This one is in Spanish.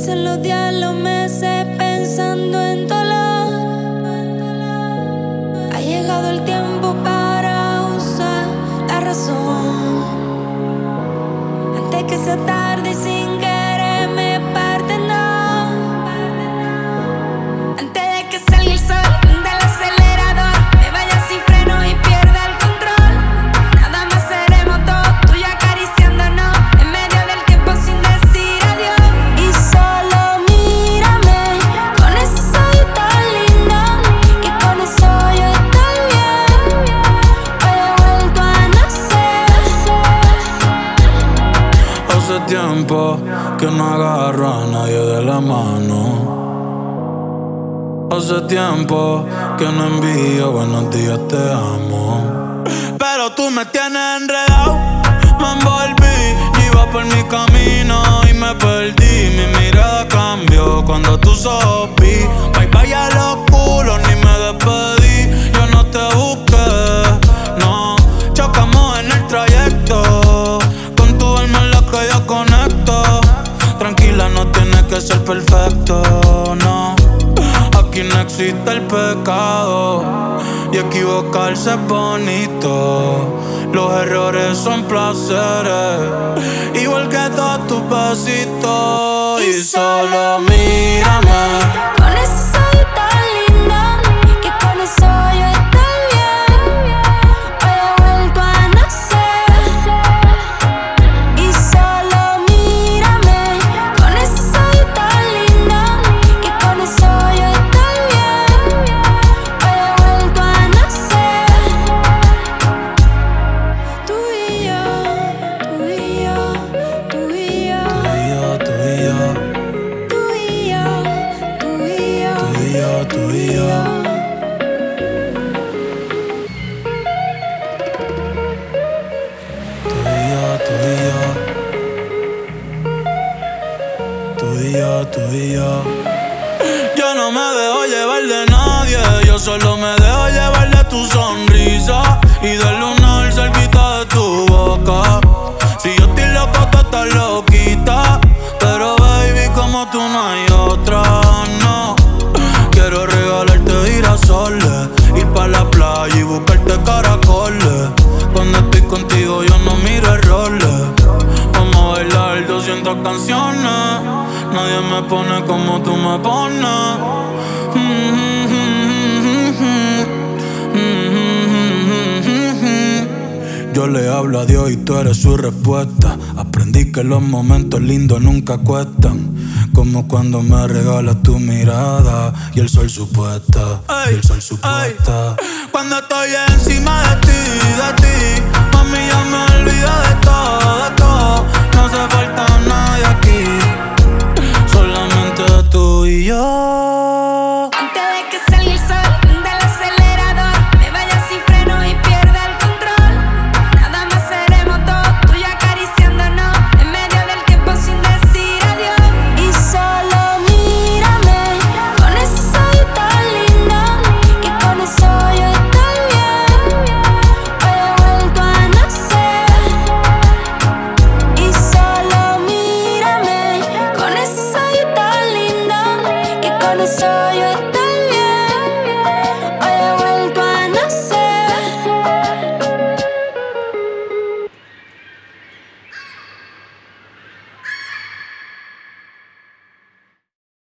Pasan los días, los meses pensando en tu olor. Ha llegado el tiempo para usar la razón. Antes que sea tarde y sin querer me parten dos. Antes de que salga el sol del acelerador, me vaya sin freno y pierda el control. Nada más seremos dos, tú y yo acariciándonos en medio del tiempo sin decir adiós. Y solo mírame con esos ojitos lindos, que con eso yo estoy bien. Hoy he vuelto a nacer. Hace tiempo que no agarro a nadie de la mano. Hace tiempo que no envío buenos días, te amo. Pero tú me tienes enredado, me envolví, iba por mi camino y me perdí. Mi mirada cambió cuando tú sopí. Bye bye a los culos, ni me despedí. Yo no te busqué, no. Chocamos en el trayecto, con tu alma en la que yo conecto. Tranquila, no tienes que ser perfecto, no. Aquí no existe el pecado y equivocarse es bonito. Los errores son placeres, igual que todos tus besitos. Y solo mírame Con esos ojitos lindos, que con eso yo estoy bien. Hoy he vuelto a nacer. Y solo mírame con esos ojitos lindos, que con eso yo estoy bien. Hoy he vuelto a nacer. Tú y yo, tú y yo, tú y yo, tú y yo, tú y yo, tú y yo, tú y yo, tú y yo. Tú y yo, tú y yo. Yo no me dejo llevar de nadie, yo solo me dejo llevar de tu sonrisa y del lunar cerquita de tu boca. Si yo estoy loco, tú estás loquita, pero baby, como tú no hay otra, no. Quiero regalarte girasoles, ir pa' la playa y buscarte caracoles. Cuando estoy contigo yo no miro errores. Vamos a bailar 200 canciones, nadie me pone como tú me pones. Yo le hablo a Dios y tú eres su respuesta. Aprendí que los momentos lindos nunca cuestan, como cuando me regalas tu mirada y el sol supuesta, y el sol supuesta. Cuando estoy encima de ti, mami, ya me olvido de todo, de todo. No hace falta nadie aquí, solamente tú y yo. Antes de que salga el sol del acelerador, me vaya sin freno y pierda el control. Nada más seremos dos, tú y yo acariciándonos en medio del tiempo sin decir adiós. Y solo mírame con esos ojitos lindos, que con eso yo estoy bien. Hoy he vuelto a nacer. Y solo mírame con esos ojitos lindos, que con eso